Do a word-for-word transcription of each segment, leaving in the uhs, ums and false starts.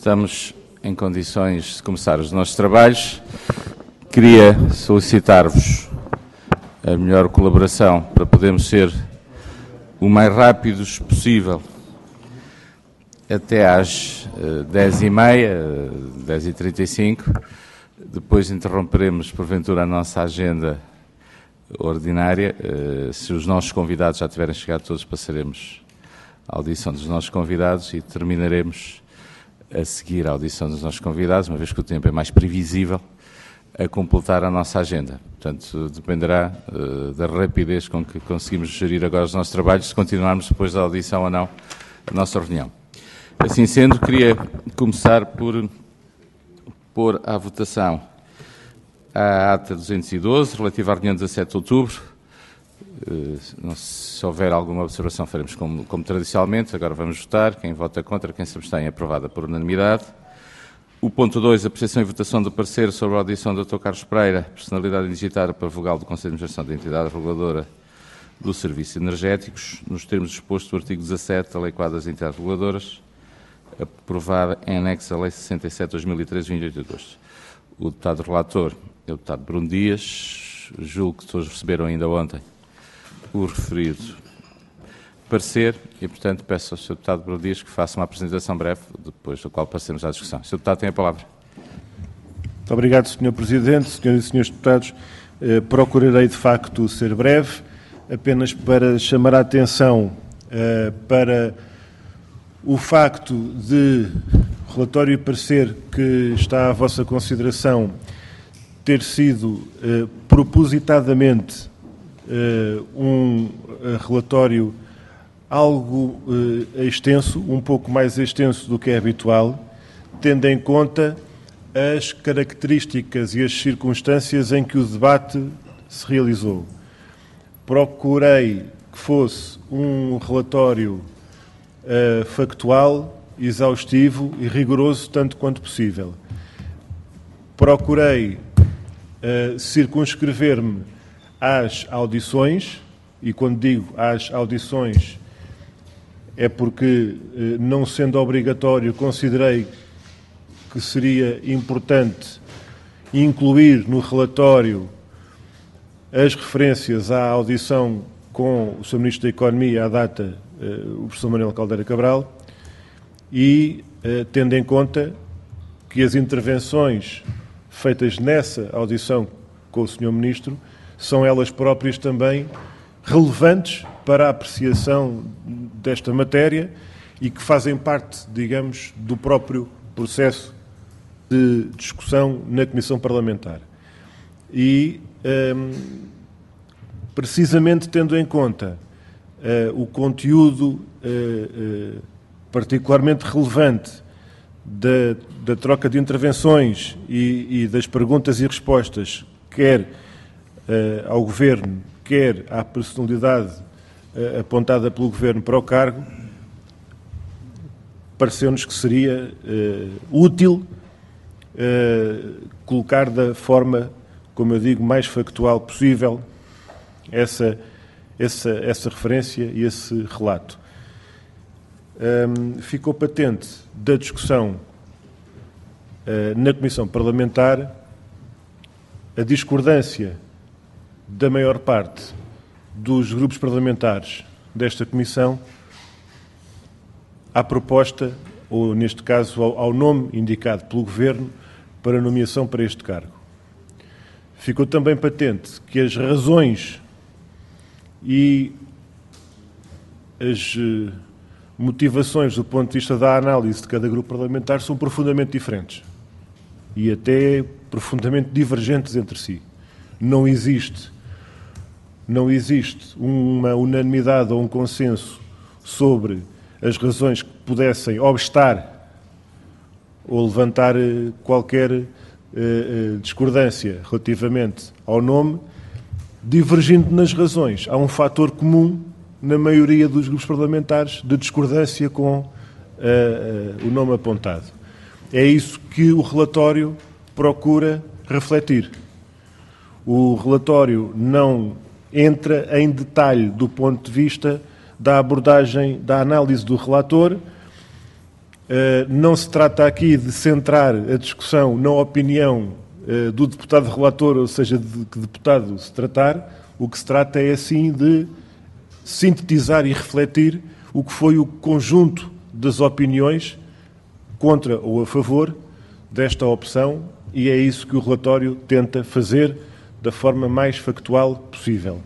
estamos em condições de começar os nossos trabalhos. Queria solicitar-vos a melhor colaboração para podermos ser o mais rápidos possível até às dez e meia, dez e trinta e cinco. Depois interromperemos, porventura, a nossa agenda ordinária. Se os nossos convidados já tiverem chegado todos, passaremos a audição dos nossos convidados e terminaremos a seguir a audição dos nossos convidados, uma vez que o tempo é mais previsível, a completar a nossa agenda. Portanto, dependerá uh, da rapidez com que conseguimos gerir agora os nossos trabalhos, se continuarmos depois da audição ou não a nossa reunião. Assim sendo, queria começar por pôr à votação a ata duzentos e doze, relativa à reunião de dezassete de outubro. Uh, não, se houver alguma observação, faremos como, como tradicionalmente. Agora vamos votar. Quem vota contra, quem se abstém, é aprovada por unanimidade. O ponto dois, apreciação e votação do parecer sobre a audição do doutor Carlos Pereira, personalidade indigitada para vogal do Conselho de Administração da Entidade Reguladora dos Serviços Energéticos, nos termos dispostos do artigo dezassete da Lei Quadro das Entidades Reguladoras, aprovada em anexo à Lei sessenta e sete de dois mil e treze, vinte e oito de agosto. O deputado relator é o deputado Bruno Dias. Julgo que todos receberam ainda ontem o referido parecer e, portanto, peço ao senhor deputado Bruno Dias que faça uma apresentação breve, depois da qual passemos à discussão. O senhor deputado tem a palavra. Muito obrigado, senhor Presidente. Senhoras e senhores deputados, eh, procurarei, de facto, ser breve, apenas para chamar a atenção eh, para o facto de o relatório e parecer que está à vossa consideração ter sido eh, propositadamente eh, um eh, relatório algo eh, extenso, um pouco mais extenso do que é habitual, tendo em conta as características e as circunstâncias em que o debate se realizou. Procurei que fosse um relatório uh, factual, exaustivo e rigoroso tanto quanto possível. Procurei uh, circunscrever-me às audições, e quando digo às audições é porque, uh, não sendo obrigatório, considerei que seria importante incluir no relatório as referências à audição com o senhor Ministro da Economia à data, uh, o professor Manuel Caldeira Cabral, e uh, tendo em conta que as intervenções feitas nessa audição com o senhor Ministro são elas próprias também relevantes para a apreciação desta matéria e que fazem parte, digamos, do próprio processo de discussão na Comissão Parlamentar. E, um, precisamente tendo em conta uh, o conteúdo uh, uh, particularmente relevante da, da troca de intervenções e, e das perguntas e respostas, quer uh, ao Governo, quer à personalidade uh, apontada pelo Governo para o cargo, pareceu-nos que seria uh, útil Uh, colocar da forma, como eu digo, mais factual possível essa, essa, essa referência e esse relato. Um, ficou patente da discussão uh, na Comissão Parlamentar a discordância da maior parte dos grupos parlamentares desta Comissão à proposta, ou neste caso ao, ao nome indicado pelo Governo para nomeação para este cargo. Ficou também patente que as razões e as uh, motivações do ponto de vista da análise de cada grupo parlamentar são profundamente diferentes e até profundamente divergentes entre si. Não existe, não existe uma unanimidade ou um consenso sobre as razões que pudessem obstar ou levantar qualquer uh, uh, discordância relativamente ao nome, divergindo nas razões. Há um fator comum na maioria dos grupos parlamentares de discordância com uh, uh, o nome apontado. É isso que o relatório procura refletir. O relatório não entra em detalhe do ponto de vista da abordagem, da análise do relator, Não se trata aqui de centrar a discussão na opinião do deputado relator, ou seja, de que deputado se tratar. O que se trata é, sim, de sintetizar e refletir o que foi o conjunto das opiniões contra ou a favor desta opção, e é isso que o relatório tenta fazer da forma mais factual possível.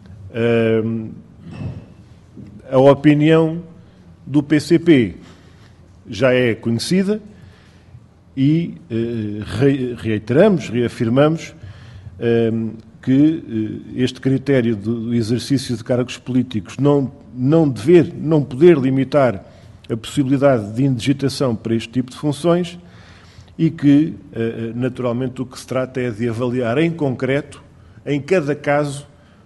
A opinião do P C P já é conhecida e reiteramos, reafirmamos que este critério do exercício de cargos políticos não, não dever, não poder limitar a possibilidade de indigitação para este tipo de funções e que, naturalmente, o que se trata é de avaliar em concreto, em cada caso,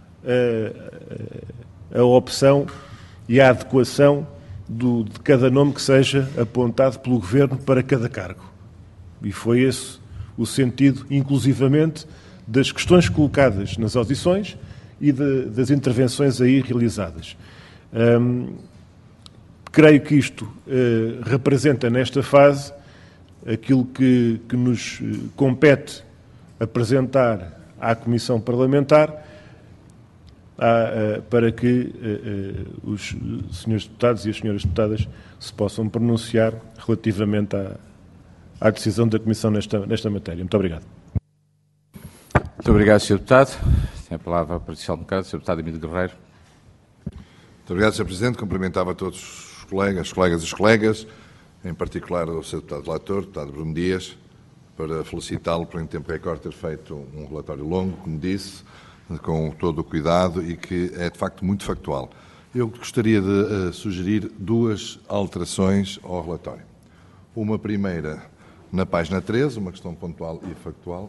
a opção e a adequação do, de cada nome que seja apontado pelo Governo para cada cargo. E foi esse o sentido, inclusivamente, das questões colocadas nas audições e de, das intervenções aí realizadas. Hum, creio que isto uh, representa, nesta fase, aquilo que, que nos compete apresentar à Comissão Parlamentar a, a, para que uh, uh, os senhores deputados e as senhoras deputadas se possam pronunciar relativamente à, à decisão da Comissão nesta, nesta matéria. Muito obrigado. Muito obrigado, senhor Deputado. Tem a palavra para o Social-Democrata, senhor Deputado Emílio Guerreiro. Muito obrigado, senhor Presidente. Cumprimentava a todos os colegas, os colegas e os colegas, em particular o senhor Deputado Relator, Deputado Bruno Dias, para felicitá-lo por, em tempo recorde, ter feito um relatório longo, como disse, com todo o cuidado e que é, de facto, muito factual. Eu gostaria de uh, sugerir duas alterações ao relatório. Uma primeira na página treze, uma questão pontual e factual.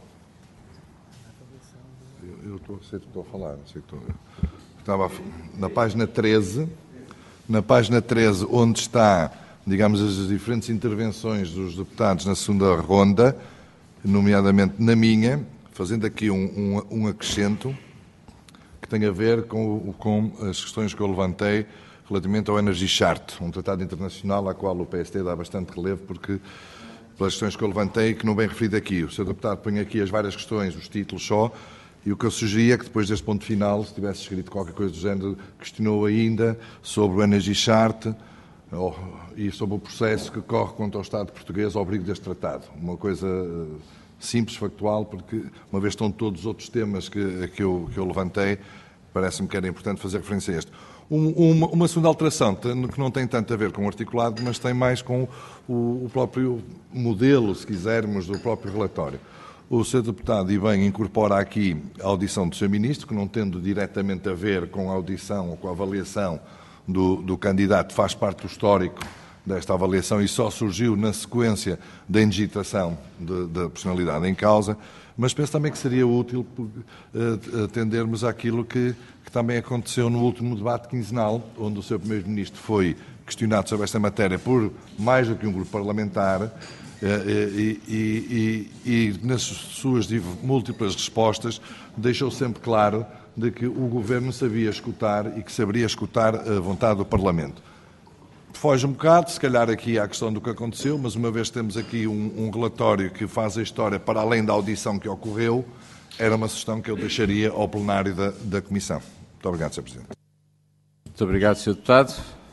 Eu, eu estou, sei que estou a falar, sei que estou... Estava na página treze, na página treze, onde está, digamos, as diferentes intervenções dos deputados na segunda ronda, nomeadamente na minha, fazendo aqui um, um, um acrescento que tem a ver com, com as questões que eu levantei relativamente ao Energy Chart, um tratado internacional ao qual o P S T dá bastante relevo, porque, pelas questões que eu levantei, que não bem referido aqui. O senhor deputado põe aqui as várias questões, os títulos só, e o que eu sugeria é que depois deste ponto final, se tivesse escrito qualquer coisa do género, questionou ainda sobre o Energy Chart oh, e sobre o processo que corre contra o Estado português ao abrigo deste tratado. Uma coisa uh, simples, factual, porque uma vez estão todos os outros temas que, que, eu, que eu levantei, parece-me que era importante fazer referência a este. Um, uma, uma segunda alteração, que não tem tanto a ver com o articulado, mas tem mais com o, o próprio modelo, se quisermos, do próprio relatório. O senhor Deputado, e bem, incorpora aqui a audição do senhor Ministro, que não tendo diretamente a ver com a audição ou com a avaliação do, do candidato, faz parte do histórico desta avaliação e só surgiu na sequência da indigitação da personalidade em causa, mas penso também que seria útil uh, atendermos àquilo que, que também aconteceu no último debate quinzenal, onde o senhor Primeiro-Ministro foi questionado sobre esta matéria por mais do que um grupo parlamentar, E, e, e, e nas suas múltiplas respostas deixou sempre claro de que o Governo sabia escutar e que saberia escutar a vontade do Parlamento. Foge um bocado, se calhar aqui à questão do que aconteceu, mas uma vez temos aqui um, um relatório que faz a história para além da audição que ocorreu, era uma sugestão que eu deixaria ao plenário da, da Comissão. Muito obrigado, senhor Presidente. Muito obrigado, senhor Deputado.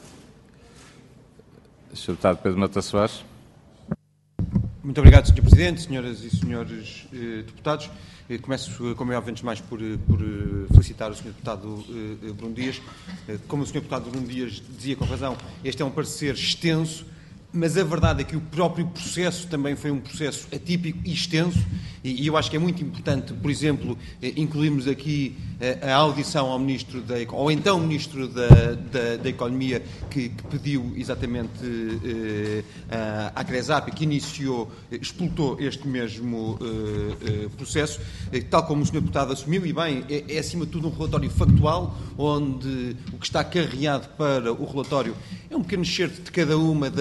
senhor Deputado Pedro Mota Soares. Muito obrigado, senhor Presidente, senhoras e senhores eh, deputados. Eh, começo, como é óbvio, antes de mais, por, por eh, felicitar o senhor Deputado eh, Bruno Dias. Eh, como o senhor Deputado Bruno Dias dizia com razão, este é um parecer extenso, mas a verdade é que o próprio processo também foi um processo atípico e extenso, e, e eu acho que é muito importante, por exemplo, eh, incluirmos aqui eh, a audição ao Ministro da ou então Ministro da, da, da Economia, que, que pediu exatamente eh, a, à CRESAP, que iniciou, eh, explotou este mesmo eh, eh, processo, eh, tal como o senhor Deputado assumiu, e bem, é, é acima de tudo um relatório factual, onde o que está carreado para o relatório é um pequeno excerto de cada uma das intervenções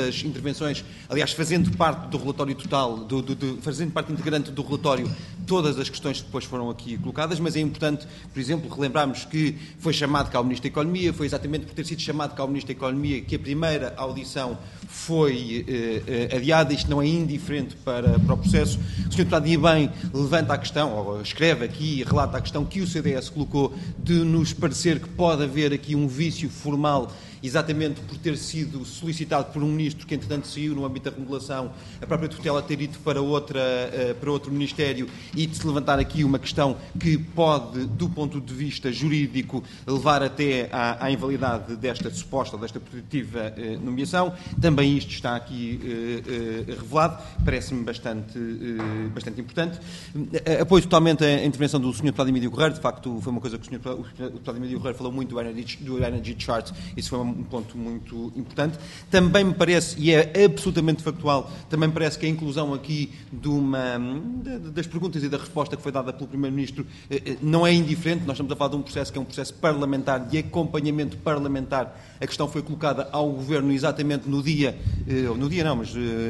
intervenções, aliás, fazendo parte do relatório total, do, do, do, fazendo parte integrante do relatório, todas as questões que depois foram aqui colocadas, mas é importante, por exemplo, relembrarmos que foi chamado cá o Ministro da Economia, foi exatamente por ter sido chamado cá o Ministro da Economia que a primeira audição foi eh, eh, adiada. Isto não é indiferente para, para o processo. O senhor Deputado ia bem, levanta a questão, ou escreve aqui, relata a questão que o C D S colocou de nos parecer que pode haver aqui um vício formal, exatamente por ter sido solicitado por um ministro que, entretanto, saiu no âmbito da remodelação, a própria tutela ter ido para, outra, para outro Ministério, e de se levantar aqui uma questão que pode, do ponto de vista jurídico, levar até à, à invalidade desta suposta, desta positiva eh, nomeação. Também isto está aqui eh, eh, revelado, parece-me bastante, eh, bastante importante. Apoio totalmente a intervenção do senhor Deputado Emílio Guerreiro. De facto, foi uma coisa que o senhor Deputado Emílio Guerreiro falou muito do Energy, do energy Chart. Isso foi uma um ponto muito importante. Também me parece, e é absolutamente factual, também me parece que a inclusão aqui de uma, das perguntas e da resposta que foi dada pelo Primeiro-Ministro não é indiferente. Nós estamos a falar de um processo que é um processo parlamentar, de acompanhamento parlamentar. A questão foi colocada ao Governo exatamente no dia, no dia não, mas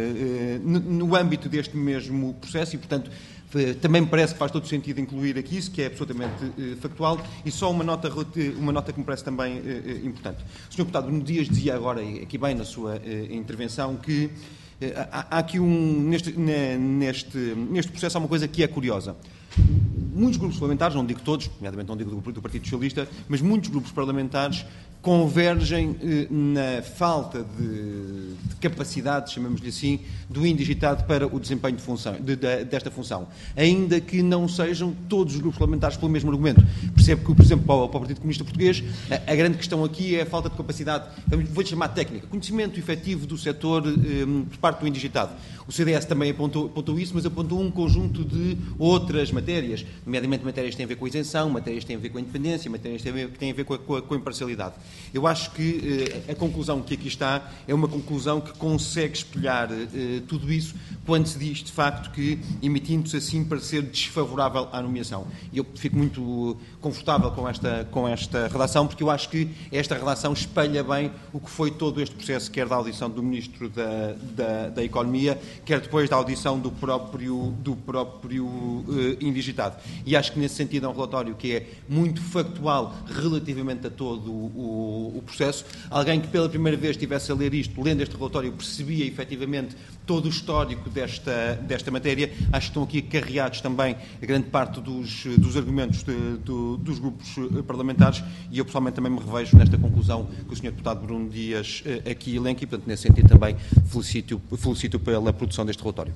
no âmbito deste mesmo processo, e, portanto, também me parece que faz todo sentido incluir aqui isso, que é absolutamente eh, factual. E só uma nota, uma nota que me parece também eh, importante. O senhor Deputado Bruno Dias dizia agora, aqui bem na sua eh, intervenção, que eh, há, há aqui um, neste, neste, neste processo há uma coisa que é curiosa. Muitos grupos parlamentares, não digo todos, nomeadamente não digo do, do Partido Socialista, mas muitos grupos parlamentares convergem eh, na falta de, de capacidade, chamamos-lhe assim, do indigitado para o desempenho de função, de, de, desta função, ainda que não sejam todos os grupos parlamentares pelo mesmo argumento. Percebo que, por exemplo, para o, para o Partido Comunista Português, a, a grande questão aqui é a falta de capacidade, vou-lhe chamar técnica, conhecimento efetivo do setor eh, por parte do indigitado. O C D S também apontou, apontou isso, mas apontou um conjunto de outras matérias, nomeadamente matérias que têm a ver com a isenção, matérias que têm a ver com a independência, matérias que têm a ver, que têm a, ver com, a, com, a, com a imparcialidade. Eu acho que eh, a conclusão que aqui está é uma conclusão que consegue espelhar eh, tudo isso quando se diz, de facto, que, emitindo-se assim, parecer desfavorável à nomeação. E eu fico muito confortável com esta, com esta redação, porque eu acho que esta redação espelha bem o que foi todo este processo, quer da audição do Ministro da, da, da Economia, quer depois da audição do próprio, do próprio uh, indigitado. E acho que, nesse sentido, é um relatório que é muito factual relativamente a todo o, o processo. Alguém que pela primeira vez estivesse a ler isto, lendo este relatório, percebia efetivamente todo o histórico desta, desta matéria. Acho que estão aqui acarreados também a grande parte dos, dos argumentos de, do, dos grupos parlamentares, e eu pessoalmente também me revejo nesta conclusão que o senhor Deputado Bruno Dias uh, aqui elenca, e, portanto, nesse sentido também felicito, felicito pela produção deste relatório.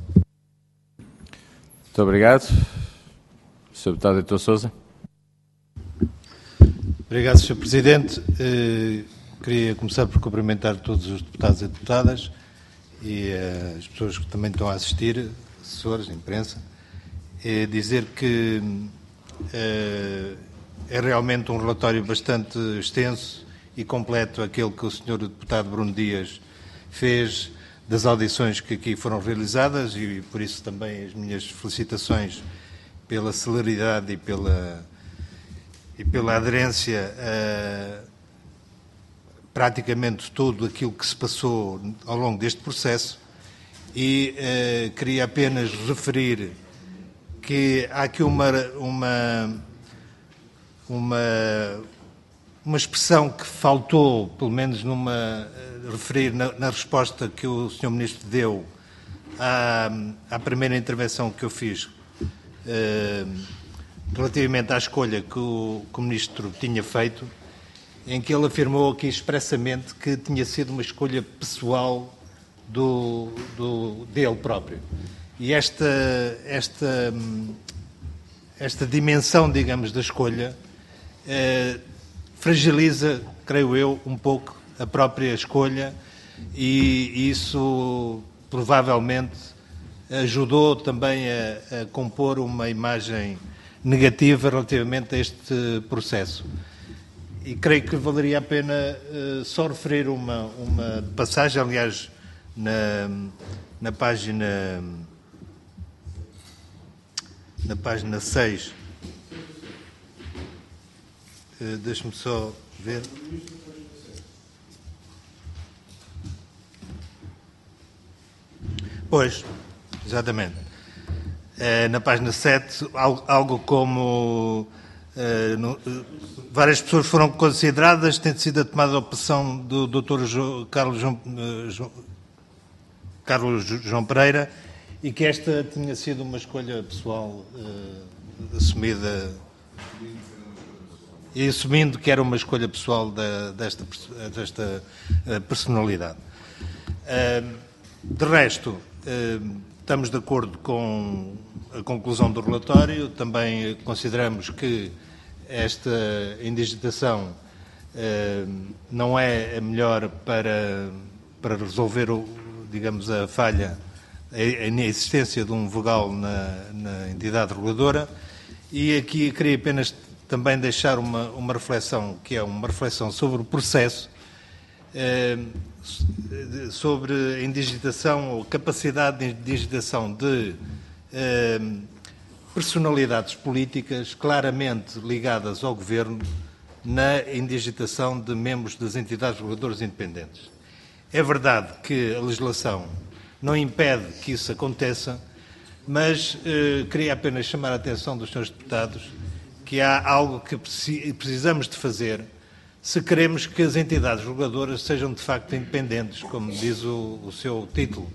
Muito obrigado. senhor Deputado Heitor Sousa. Obrigado, senhor Presidente. Eh, queria começar por cumprimentar todos os deputados e deputadas e eh, as pessoas que também estão a assistir, assessores, imprensa, e dizer que eh, é realmente um relatório bastante extenso e completo aquele que o senhor Deputado Bruno Dias fez das audições que aqui foram realizadas, e por isso também as minhas felicitações pela celeridade e pela, e pela aderência a praticamente tudo aquilo que se passou ao longo deste processo. E uh, queria apenas referir que há aqui uma, uma, uma, uma expressão que faltou, pelo menos numa, referir na, na resposta que o senhor Ministro deu à, à primeira intervenção que eu fiz, Uh, relativamente à escolha que o, que o Ministro tinha feito, em que ele afirmou aqui expressamente que tinha sido uma escolha pessoal do, do, dele próprio. E esta, esta, esta dimensão, digamos, da escolha uh, fragiliza, creio eu, um pouco a própria escolha, e isso provavelmente ajudou também a, a compor uma imagem negativa relativamente a este processo. E creio que valeria a pena uh, só referir uma, uma passagem, aliás, na, na página na página seis. Uh, deixe-me só ver. Pois, exatamente. É, na página sete, algo, algo como é, no, várias pessoas foram consideradas, tendo sido a tomada a opção do doutor Jo, Carlos, João, Jo, Carlos João Pereira, e que esta tinha sido uma escolha pessoal é, assumida, e assumindo que era uma escolha pessoal da, desta, desta personalidade. É, de resto, é, estamos de acordo com a conclusão do relatório, também consideramos que esta indigitação eh, não é a melhor para, para resolver, o, digamos, a falha, a inexistência de um vogal na, na entidade reguladora, e aqui queria apenas também deixar uma, uma reflexão, que é uma reflexão sobre o processo, eh, sobre a indigitação ou capacidade de indigitação de eh, personalidades políticas claramente ligadas ao Governo na indigitação de membros das entidades reguladoras independentes. É verdade que a legislação não impede que isso aconteça, mas eh, queria apenas chamar a atenção dos senhores deputados que há algo que precisamos de fazer se queremos que as entidades reguladoras sejam de facto independentes, como diz o, o seu título.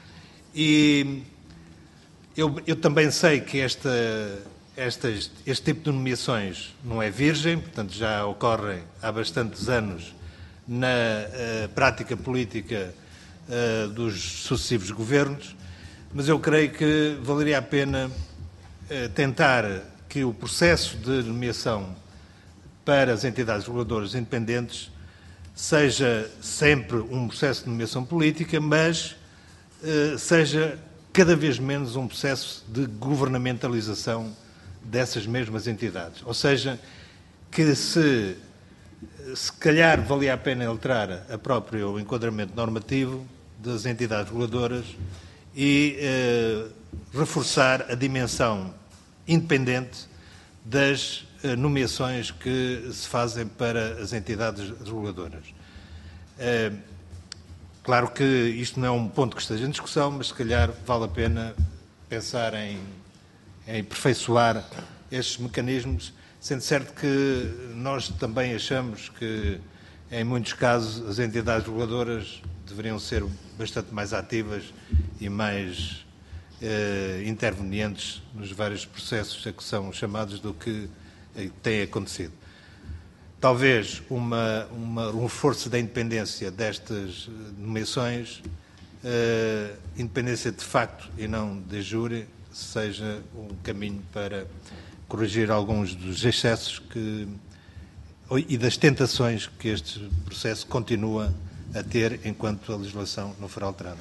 E eu, eu também sei que esta, estas, este tipo de nomeações não é virgem, portanto já ocorrem há bastantes anos na uh, prática política uh, dos sucessivos governos, mas eu creio que valeria a pena uh, tentar que o processo de nomeação para as entidades reguladoras independentes seja sempre um processo de nomeação política, mas uh, seja cada vez menos um processo de governamentalização dessas mesmas entidades. Ou seja, que se, se calhar valia a pena alterar a próprio enquadramento normativo das entidades reguladoras e uh, reforçar a dimensão independente das nomeações que se fazem para as entidades reguladoras. É, claro que isto não é um ponto que esteja em discussão, mas se calhar vale a pena pensar em, em aperfeiçoar estes mecanismos, sendo certo que nós também achamos que, em muitos casos, as entidades reguladoras deveriam ser bastante mais ativas e mais eh, intervenientes nos vários processos a que são chamados do que tem acontecido. Talvez uma, uma, um reforço da independência destas nomeações, uh, independência de facto e não de jure, seja um caminho para corrigir alguns dos excessos que, e das tentações que este processo continua a ter enquanto a legislação não for alterada.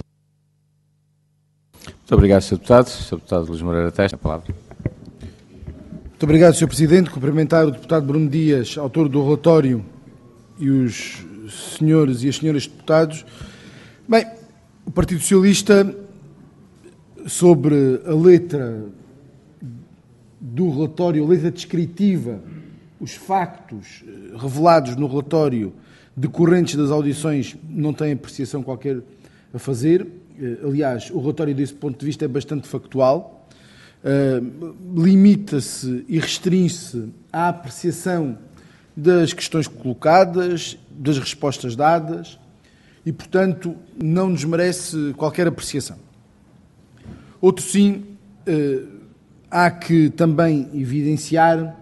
Muito obrigado, senhor Deputado. senhor Deputado Luís Moreira Testa, a palavra. Muito obrigado, senhor Presidente. Cumprimentar o deputado Bruno Dias, autor do relatório, e os senhores e as senhoras deputados. Bem, o Partido Socialista, sobre a letra do relatório, a letra descritiva, os factos revelados no relatório decorrentes das audições, não tem apreciação qualquer a fazer. Aliás, o relatório desse ponto de vista é bastante factual. Uh, limita-se e restringe-se à apreciação das questões colocadas, das respostas dadas e, portanto, não nos merece qualquer apreciação. Outro sim, uh, há que também evidenciar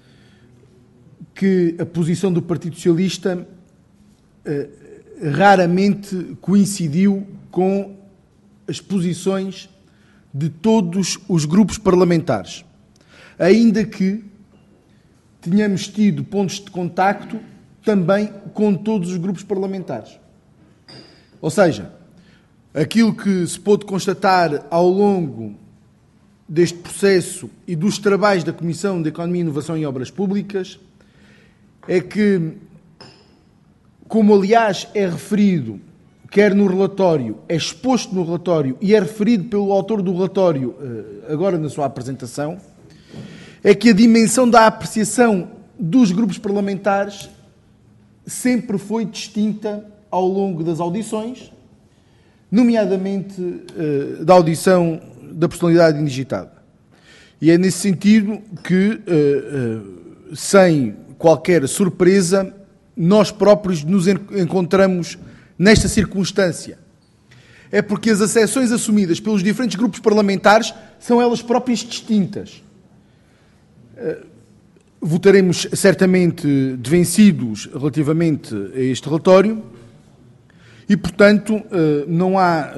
que a posição do Partido Socialista uh, raramente coincidiu com as posições de todos os grupos parlamentares, ainda que tenhamos tido pontos de contacto também com todos os grupos parlamentares. Ou seja, aquilo que se pôde constatar ao longo deste processo e dos trabalhos da Comissão de Economia, Inovação e Obras Públicas é que, como aliás é referido quer no relatório, é exposto no relatório e é referido pelo autor do relatório agora na sua apresentação, é que a dimensão da apreciação dos grupos parlamentares sempre foi distinta ao longo das audições, nomeadamente uh, da audição da personalidade indigitada. E é nesse sentido que, uh, uh, sem qualquer surpresa, nós próprios nos encontramos nesta circunstância. É porque as acessões assumidas pelos diferentes grupos parlamentares são elas próprias distintas. Votaremos certamente devencidos relativamente a este relatório e, portanto, não há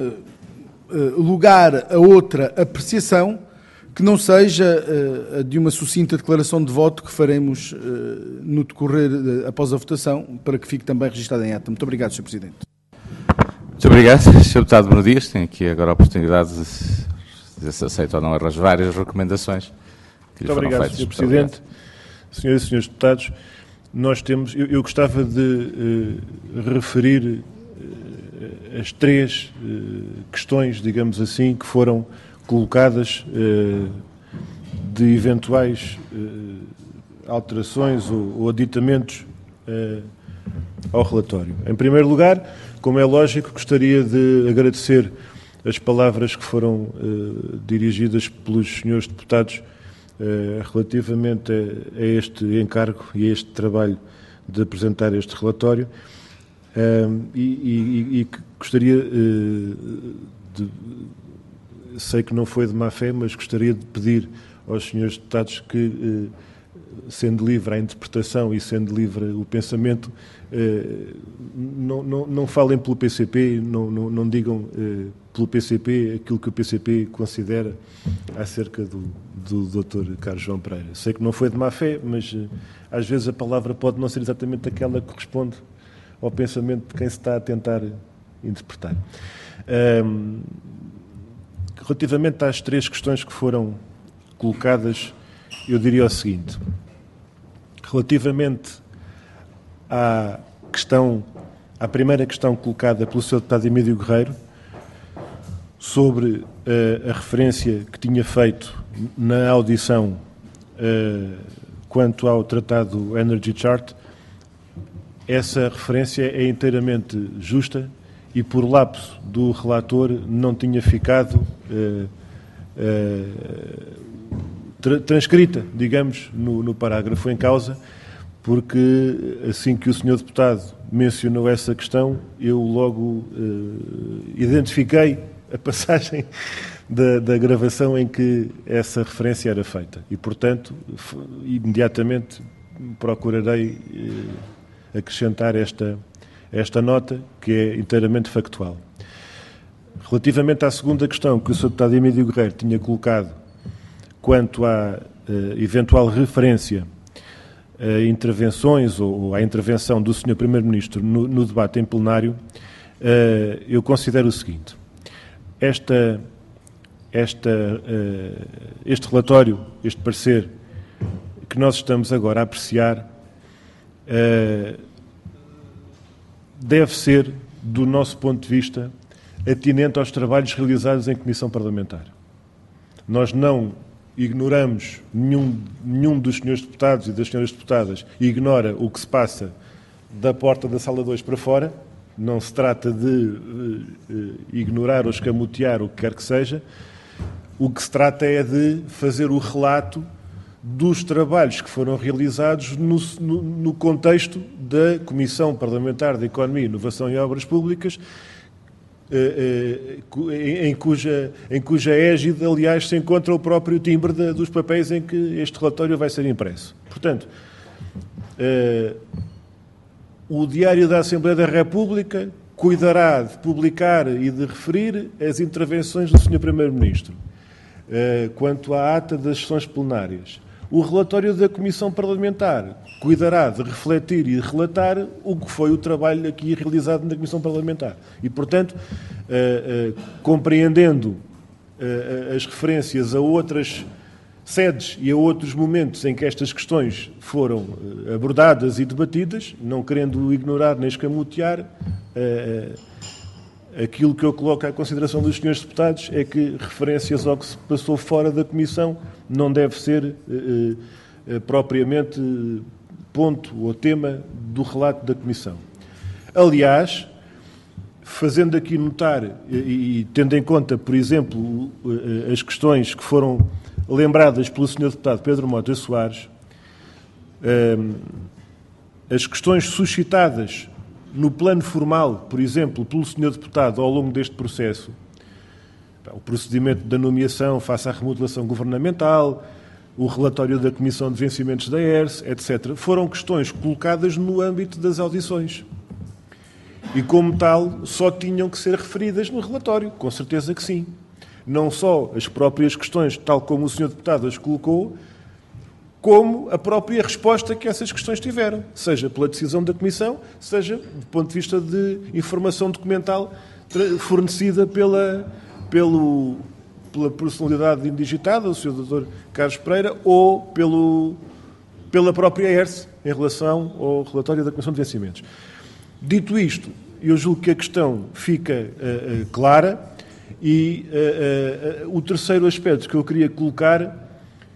lugar a outra apreciação que não seja a de uma sucinta declaração de voto que faremos no decorrer após a votação, para que fique também registada em ata. Muito obrigado, senhor Presidente. Muito obrigado, senhor Deputado Bruno Dias. Tem aqui agora a oportunidade de dizer se aceita ou não as várias recomendações que lhe Muito foram obrigado, feitas. senhor Presidente. Senhoras e senhores deputados, nós temos, eu, eu gostava de uh, referir uh, as três uh, questões, digamos assim, que foram colocadas uh, de eventuais uh, alterações ou, ou aditamentos uh, ao relatório. Em primeiro lugar, como é lógico, gostaria de agradecer as palavras que foram uh, dirigidas pelos senhores deputados uh, relativamente a, a este encargo e a este trabalho de apresentar este relatório uh, e, e, e gostaria uh, de, sei que não foi de má fé, mas gostaria de pedir aos senhores deputados que, uh, sendo livre a interpretação e sendo livre o pensamento, uh, não, não, não falem pelo P C P, não, não, não digam uh, pelo P C P aquilo que o P C P considera acerca do, do doutor Carlos João Pereira. Sei que não foi de má fé, mas uh, às vezes a palavra pode não ser exatamente aquela que corresponde ao pensamento de quem se está a tentar interpretar. Um, relativamente às três questões que foram colocadas, eu diria o seguinte: relativamente à questão, à primeira questão colocada pelo senhor deputado Emílio Guerreiro, sobre uh, a referência que tinha feito na audição uh, quanto ao tratado Energy Chart, essa referência é inteiramente justa e, por lapso do relator, não tinha ficado uh, uh, tra transcrita, digamos, no, no parágrafo em causa, porque assim que o senhor deputado mencionou essa questão, eu logo uh, identifiquei a passagem da, da gravação em que essa referência era feita e, portanto, imediatamente procurarei uh, acrescentar esta, esta nota, que é inteiramente factual. Relativamente à segunda questão que o senhor deputado Emílio Guerreiro tinha colocado quanto à uh, eventual referência a intervenções ou à intervenção do senhor Primeiro-Ministro no, no debate em plenário, uh, eu considero o seguinte: esta, esta, uh, este relatório, este parecer que nós estamos agora a apreciar, uh, deve ser, do nosso ponto de vista, atinente aos trabalhos realizados em comissão parlamentar. Nós não ignoramos, nenhum, nenhum dos senhores deputados e das senhoras deputadas ignora o que se passa da porta da sala dois para fora. Não se trata de uh, uh, ignorar ou escamotear o que quer que seja. O que se trata é de fazer o relato dos trabalhos que foram realizados no, no, no contexto da Comissão Parlamentar de Economia, Inovação e Obras Públicas, Em cuja, em cuja égide, aliás, se encontra o próprio timbre de, dos papéis em que este relatório vai ser impresso. Portanto, uh, o Diário da Assembleia da República cuidará de publicar e de referir as intervenções do senhor Primeiro-Ministro uh, quanto à ata das sessões plenárias. O relatório da Comissão Parlamentar cuidará de refletir e de relatar o que foi o trabalho aqui realizado na Comissão Parlamentar. E, portanto, uh, uh, compreendendo uh, as referências a outras sedes e a outros momentos em que estas questões foram uh, abordadas e debatidas, não querendo ignorar nem escamotear, uh, aquilo que eu coloco à consideração dos senhores deputados é que referências ao que se passou fora da Comissão não deve ser uh, uh, propriamente ponto ou tema do relato da Comissão. Aliás, fazendo aqui notar, e, e tendo em conta, por exemplo, as questões que foram lembradas pelo senhor Deputado Pedro Mota Soares, as questões suscitadas no plano formal, por exemplo, pelo senhor Deputado ao longo deste processo, o procedimento da nomeação face à remodelação governamental, o relatório da Comissão de Vencimentos da E R S, etcétera, foram questões colocadas no âmbito das audições. E, como tal, só tinham que ser referidas no relatório, com certeza que sim. Não só as próprias questões, tal como o senhor Deputado as colocou, como a própria resposta que essas questões tiveram, seja pela decisão da Comissão, seja do ponto de vista de informação documental fornecida pela, pelo, pela personalidade indigitada, o senhor doutor Carlos Pereira, ou pelo, pela própria E R S, em relação ao relatório da Comissão de Vencimentos. Dito isto, eu julgo que a questão fica uh, uh, clara e uh, uh, uh, o terceiro aspecto que eu queria colocar,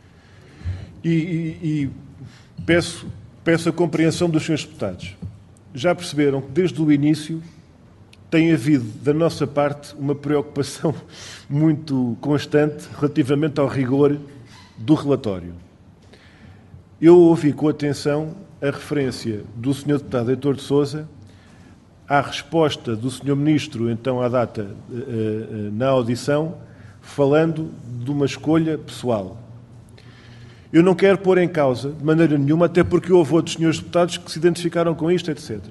e, e, e peço, peço a compreensão dos senhores deputados, já perceberam que desde o início tem havido da nossa parte uma preocupação muito constante relativamente ao rigor do relatório. Eu ouvi com atenção a referência do senhor Deputado Heitor de Sousa à resposta do senhor Ministro, então à data na audição, falando de uma escolha pessoal. Eu não quero pôr em causa, de maneira nenhuma, até porque houve outros senhores deputados que se identificaram com isto, etcétera.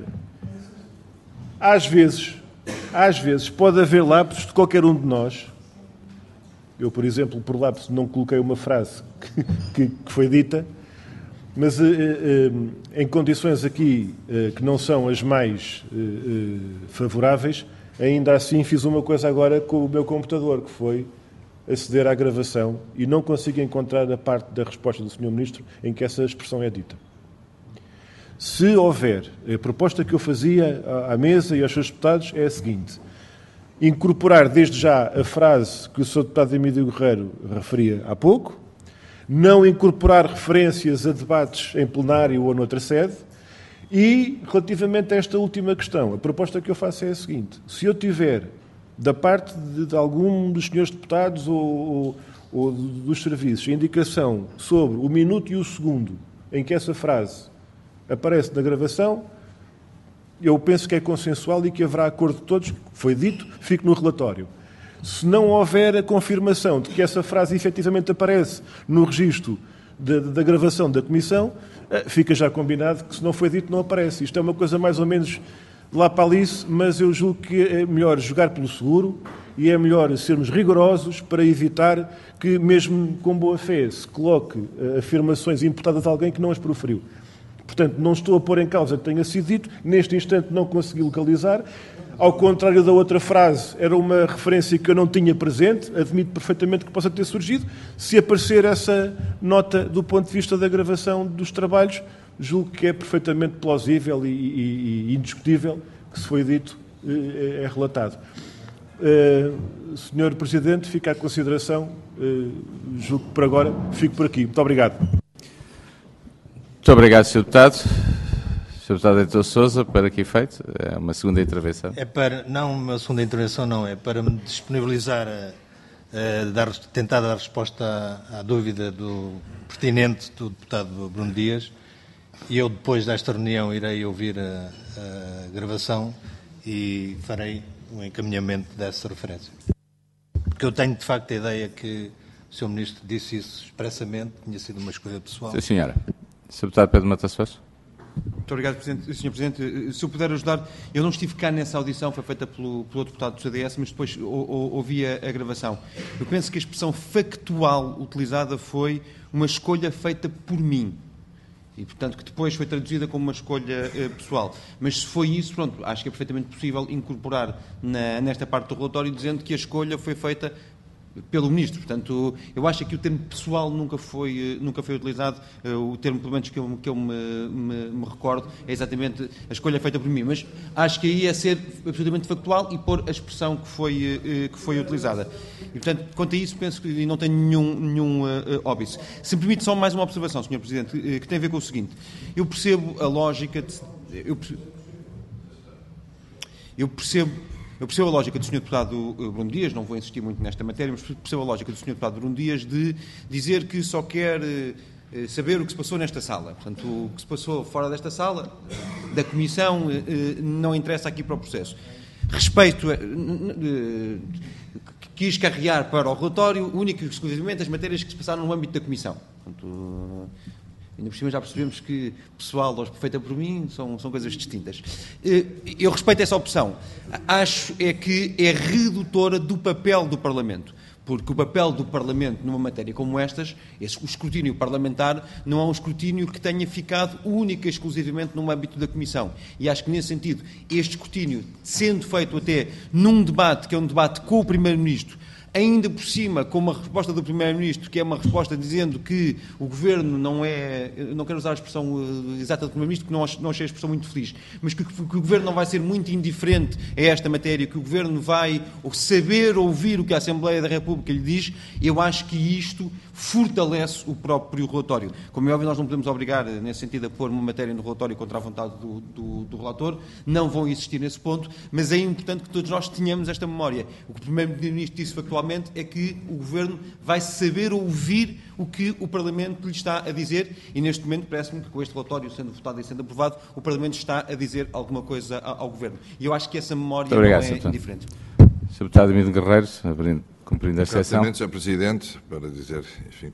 Às vezes, às vezes, pode haver lapsos de qualquer um de nós. Eu, por exemplo, por lapso, não coloquei uma frase que, que, que foi dita, mas eh, eh, em condições aqui eh, que não são as mais eh, eh, favoráveis, ainda assim fiz uma coisa agora com o meu computador, que foi aceder à gravação, e não consigo encontrar a parte da resposta do senhor Ministro em que essa expressão é dita. Se houver, a proposta que eu fazia à mesa e aos seus deputados é a seguinte: incorporar desde já a frase que o senhor Deputado Emílio Guerreiro referia há pouco, não incorporar referências a debates em plenário ou noutra sede, e, relativamente a esta última questão, a proposta que eu faço é a seguinte: se eu tiver, da parte de, de algum dos senhores deputados ou, ou, ou dos serviços, a indicação sobre o minuto e o segundo em que essa frase aparece na gravação, eu penso que é consensual e que haverá acordo de todos, foi dito, fique no relatório. Se não houver a confirmação de que essa frase efetivamente aparece no registro de, de, da gravação da Comissão, fica já combinado que se não foi dito não aparece. Isto é uma coisa mais ou menos lá para Alice, mas eu julgo que é melhor jogar pelo seguro e é melhor sermos rigorosos para evitar que, mesmo com boa fé, se coloque afirmações importadas de alguém que não as proferiu. Portanto, não estou a pôr em causa que tenha sido dito, neste instante não consegui localizar. Ao contrário da outra frase, era uma referência que eu não tinha presente, admito perfeitamente que possa ter surgido. Se aparecer essa nota do ponto de vista da gravação dos trabalhos, julgo que é perfeitamente plausível e, e, e indiscutível que, se foi dito, é, é relatado. Uh, senhor Presidente, fica à consideração, uh, julgo que por agora fico por aqui. Muito obrigado. Muito obrigado, senhor Deputado. senhor Deputado Heitor Sousa, para que efeito? É uma segunda intervenção. É para, não uma segunda intervenção, não, é para me disponibilizar a, a dar, tentar dar resposta à, à dúvida do pertinente do deputado Bruno Dias, e eu depois desta reunião irei ouvir a, a gravação e farei um encaminhamento dessa referência. Porque eu tenho de facto a ideia que o senhor Ministro disse isso expressamente, tinha sido uma escolha pessoal. Sim, senhora. senhor Deputado Pedro Mota Soares. Muito obrigado, Presidente. senhor Presidente. Se eu puder ajudar, eu não estive cá nessa audição, foi feita pelo, pelo outro deputado do C D S, mas depois ou, ou, ouvi a, a gravação. Eu penso que a expressão factual utilizada foi uma escolha feita por mim. E, portanto, que depois foi traduzida como uma escolha eh, pessoal. Mas se foi isso, pronto, acho que é perfeitamente possível incorporar na, nesta parte do relatório dizendo que a escolha foi feita pelo Ministro. Portanto, eu acho que o termo pessoal nunca foi, nunca foi utilizado. O termo, pelo menos, que eu, que eu me, me, me recordo é exatamente a escolha feita por mim. Mas acho que aí é ser absolutamente factual e pôr a expressão que foi, que foi utilizada. E, portanto, quanto a isso, penso que não tenho nenhum, nenhum uh, óbice. Se me permite só mais uma observação, senhor Presidente, que tem a ver com o seguinte. Eu percebo a lógica de... Eu percebo, eu percebo Eu percebo a lógica do senhor Deputado Bruno Dias, não vou insistir muito nesta matéria, mas percebo a lógica do senhor Deputado Bruno Dias de dizer que só quer saber o que se passou nesta sala. Portanto, o que se passou fora desta sala, da Comissão, não interessa aqui para o processo. Respeito, quis carregar para o relatório único e exclusivamente as matérias que se passaram no âmbito da Comissão. Portanto, ainda por cima já percebemos que pessoal ou feita por mim são, são coisas distintas. Eu respeito essa opção. Acho é que é redutora do papel do Parlamento. Porque o papel do Parlamento numa matéria como estas, esse, o escrutínio parlamentar, não é um escrutínio que tenha ficado única e exclusivamente no âmbito da Comissão. E acho que, nesse sentido, este escrutínio, sendo feito até num debate, que é um debate com o Primeiro-Ministro, ainda por cima, com uma resposta do Primeiro-Ministro, que é uma resposta dizendo que o Governo não é, não quero usar a expressão exata do Primeiro-Ministro, porque não, não achei a expressão muito feliz, mas que, que o Governo não vai ser muito indiferente a esta matéria, que o Governo vai saber ouvir o que a Assembleia da República lhe diz. Eu acho que isto fortalece o próprio relatório. Como é óbvio, nós não podemos obrigar, nesse sentido, a pôr uma matéria no relatório contra a vontade do, do, do relator, não vão insistir nesse ponto, mas é importante que todos nós tenhamos esta memória. O que o Primeiro-Ministro disse factualmente é que o Governo vai saber ouvir o que o Parlamento lhe está a dizer, e neste momento parece-me que com este relatório sendo votado e sendo aprovado, o Parlamento está a dizer alguma coisa ao Governo. E eu acho que essa memória obrigado, não é senhor indiferente. senhor Deputado Emílio Guerreiro, abrindo, cumprindo a sessão. Exatamente, senhor Presidente, para dizer, enfim,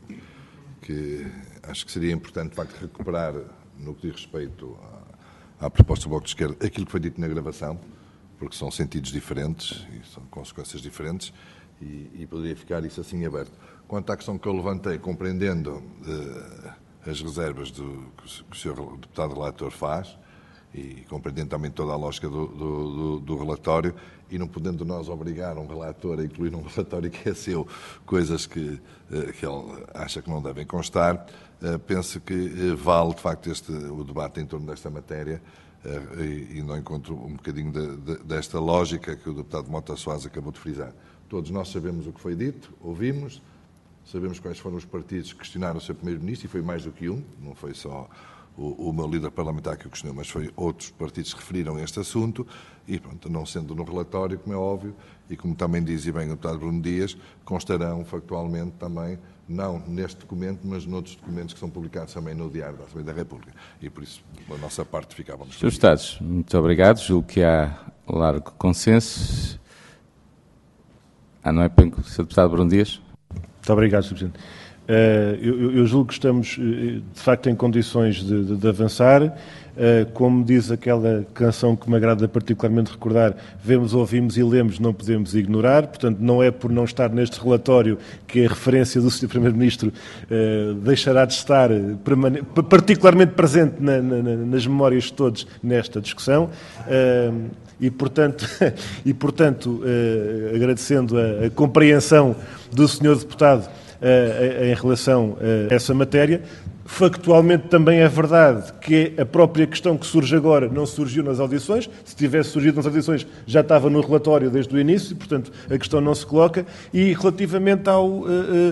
que acho que seria importante, de facto, recuperar, no que diz respeito à, à proposta do Bloco de Esquerda, aquilo que foi dito na gravação, porque são sentidos diferentes e são consequências diferentes, e, e poderia ficar isso assim aberto. Quanto à questão que eu levantei, compreendendo uh, as reservas do, que o senhor Deputado Relator faz, e compreendendo também toda a lógica do, do, do, do relatório, e não podendo nós obrigar um relator a incluir um relatório que é seu, coisas que, uh, que ele acha que não devem constar, uh, penso que uh, vale, de facto, este, o debate em torno desta matéria, uh, e, e não encontro um bocadinho de, de, desta lógica que o deputado Mota Soares acabou de frisar. Todos nós sabemos o que foi dito, ouvimos, sabemos quais foram os partidos que questionaram o seu Primeiro-Ministro, e foi mais do que um, não foi só o, o meu líder parlamentar que o questionou, mas foi outros partidos que referiram este assunto, e pronto, não sendo no relatório, como é óbvio, e como também diz e bem o deputado Bruno Dias, constarão factualmente também, não neste documento, mas noutros documentos que são publicados também no Diário da Assembleia da República. E por isso, da nossa parte, ficávamos... senhores Deputados, muito obrigado. Julgo que há largo consenso. Ah, não é bem o senhor Deputado Bruno Dias? Muito obrigado, senhor Presidente. Uh, eu, eu julgo que estamos, de facto, em condições de, de, de avançar. Uh, como diz aquela canção que me agrada particularmente recordar, vemos, ouvimos e lemos, não podemos ignorar. Portanto, não é por não estar neste relatório que a referência do senhor Primeiro-Ministro uh, deixará de estar particularmente presente na, na, nas memórias de todos nesta discussão. Uh, E, portanto, e, portanto uh, agradecendo a, a compreensão do senhor Deputado uh, em relação a essa matéria, factualmente também é verdade que a própria questão que surge agora não surgiu nas audições. Se tivesse surgido nas audições já estava no relatório desde o início, portanto a questão não se coloca. E relativamente ao, uh, uh,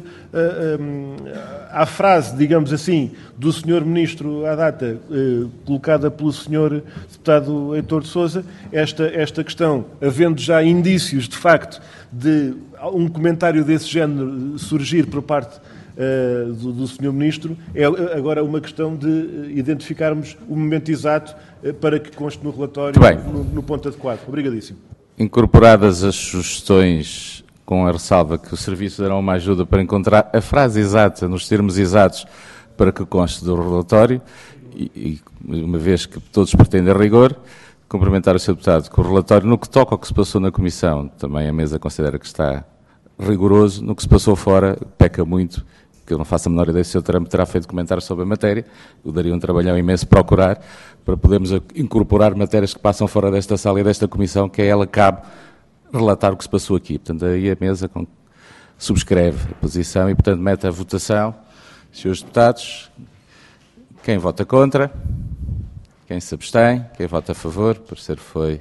uh, à frase, digamos assim, do senhor Ministro à data, uh, colocada pelo senhor Deputado Heitor de Sousa, esta, esta questão, havendo já indícios de facto de um comentário desse género surgir por parte Uh, do, do senhor Ministro, é agora uma questão de identificarmos o momento exato uh, para que conste no relatório no, no ponto adequado. Obrigadíssimo. Incorporadas as sugestões, com a ressalva que o Serviço dará uma ajuda para encontrar a frase exata, nos termos exatos, para que conste do relatório, e, e uma vez que todos pretendem rigor, cumprimentar o senhor Deputado que o relatório, no que toca ao que se passou na Comissão, também a mesa considera que está rigoroso, no que se passou fora, peca muito, que eu não faço a menor ideia se o senhor Trump terá feito comentário sobre a matéria. Eu daria um trabalhão imenso procurar para podermos incorporar matérias que passam fora desta sala e desta comissão, que a ela cabe relatar o que se passou aqui. Portanto, aí a mesa subscreve a posição e, portanto, mete a votação. Senhores deputados, quem vota contra, quem se abstém, quem vota a favor, o parecer foi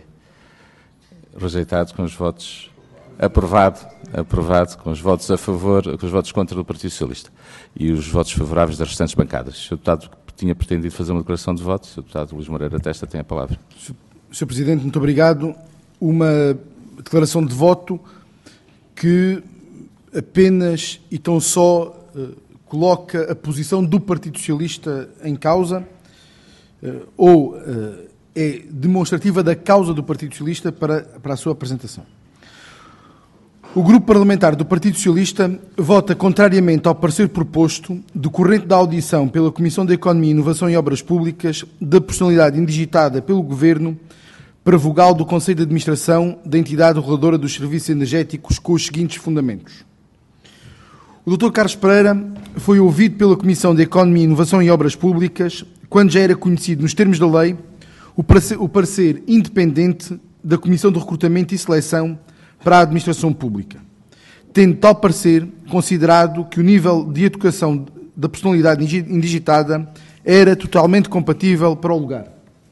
rejeitado com os votos... Aprovado, aprovado com os votos a favor, com os votos contra do Partido Socialista e os votos favoráveis das restantes bancadas. O senhor Deputado tinha pretendido fazer uma declaração de voto. O senhor Deputado Luís Moreira Testa tem a palavra. senhor Presidente, muito obrigado. Uma declaração de voto que apenas e tão só uh, coloca a posição do Partido Socialista em causa uh, ou uh, é demonstrativa da causa do Partido Socialista para, para a sua apresentação. O Grupo Parlamentar do Partido Socialista vota contrariamente ao parecer proposto, decorrente da audição pela Comissão de Economia, Inovação e Obras Públicas, da personalidade indigitada pelo Governo para vogal do Conselho de Administração da entidade reguladora dos serviços energéticos com os seguintes fundamentos. O doutor Carlos Pereira foi ouvido pela Comissão de Economia, Inovação e Obras Públicas quando já era conhecido, nos termos da lei, o parecer, o parecer independente da Comissão de Recrutamento e Seleção para a Administração Pública, tendo tal parecer considerado que o nível de educação da personalidade indigitada era totalmente compatível para o lugar.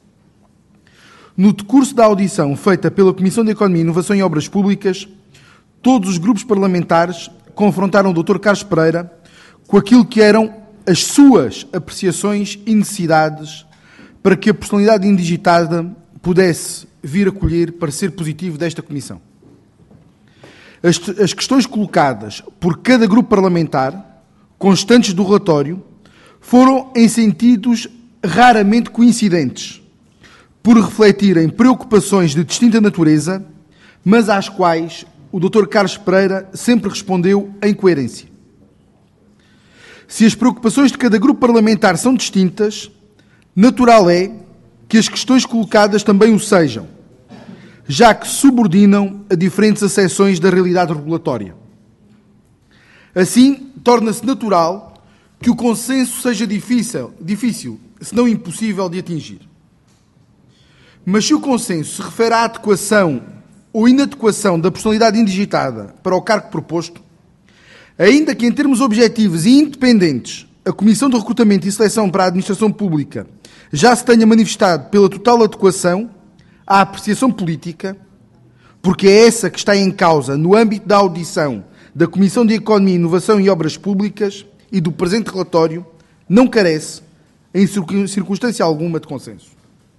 No decurso da audição feita pela Comissão de Economia, Inovação e Obras Públicas, todos os grupos parlamentares confrontaram o doutor Carlos Pereira com aquilo que eram as suas apreciações e necessidades para que a personalidade indigitada pudesse vir a colher parecer positivo desta Comissão. As, as questões colocadas por cada grupo parlamentar, constantes do relatório, foram em sentidos raramente coincidentes, por refletirem preocupações de distinta natureza, mas às quais o doutor Carlos Pereira sempre respondeu em coerência. Se as preocupações de cada grupo parlamentar são distintas, natural é que as questões colocadas também o sejam, já que subordinam a diferentes acessões da realidade regulatória. Assim, torna-se natural que o consenso seja difícil, difícil, se não impossível de atingir. Mas se o consenso se refere à adequação ou inadequação da personalidade indigitada para o cargo proposto, ainda que em termos objetivos e independentes a Comissão de Recrutamento e Seleção para a Administração Pública já se tenha manifestado pela total adequação à apreciação política, porque é essa que está em causa no âmbito da audição da Comissão de Economia, Inovação e Obras Públicas e do presente relatório, não carece, em circunstância alguma, de consenso.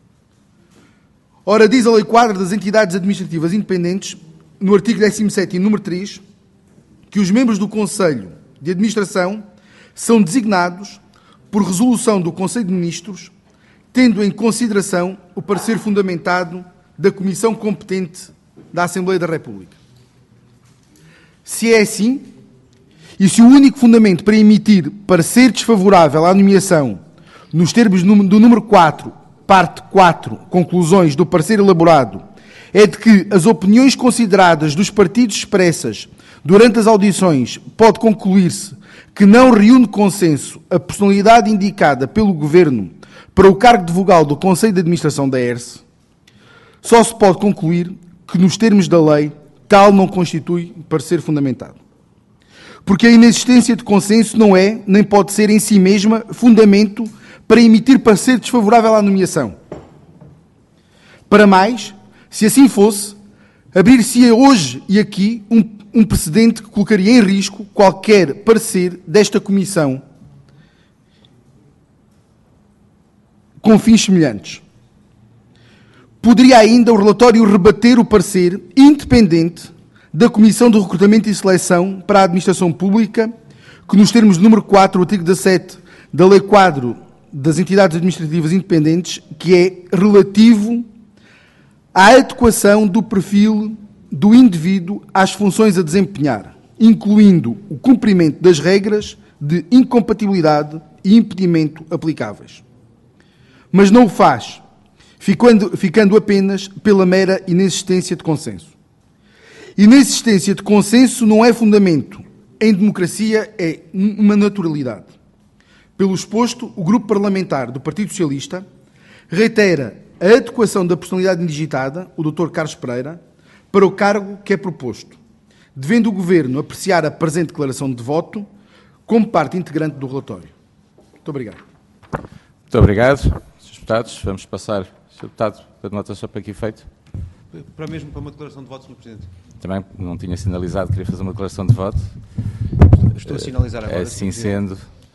Ora, diz a Lei Quadro das Entidades Administrativas Independentes, no artigo décimo sétimo, número três, que os membros do Conselho de Administração são designados por resolução do Conselho de Ministros, tendo em consideração o parecer fundamentado da Comissão competente da Assembleia da República. Se é assim, e se o único fundamento para emitir parecer desfavorável à nomeação, nos termos do número quatro, parte quatro, conclusões do parecer elaborado, é de que as opiniões consideradas dos partidos expressas durante as audições pode concluir-se que não reúne consenso a personalidade indicada pelo Governo para o cargo de vogal do Conselho de Administração da E R S, só se pode concluir que, nos termos da lei, tal não constitui parecer fundamentado. Porque a inexistência de consenso não é, nem pode ser em si mesma, fundamento para emitir parecer desfavorável à nomeação. Para mais, se assim fosse, abrir-se-ia hoje e aqui um, um precedente que colocaria em risco qualquer parecer desta Comissão com fins semelhantes. Poderia ainda o relatório rebater o parecer independente da Comissão de Recrutamento e Seleção para a Administração Pública, que nos termos do número quatro, artigo dezassete da Lei Quadro das Entidades Administrativas Independentes, que é relativo à adequação do perfil do indivíduo às funções a desempenhar, incluindo o cumprimento das regras de incompatibilidade e impedimento aplicáveis. Mas não o faz, ficando, ficando apenas pela mera inexistência de consenso. Inexistência de consenso não é fundamento. Em democracia é uma naturalidade. Pelo exposto, o Grupo Parlamentar do Partido Socialista reitera a adequação da personalidade indigitada, o doutor Carlos Pereira, para o cargo que é proposto, devendo o Governo apreciar a presente declaração de voto como parte integrante do relatório. Muito obrigado. Muito obrigado. senhores Deputados, vamos passar, senhor Deputado, para nota só para aqui feito. Para mesmo para uma declaração de voto, senhor Presidente. Também não tinha sinalizado, queria fazer uma declaração de voto. Estou a sinalizar agora. Assim sendo,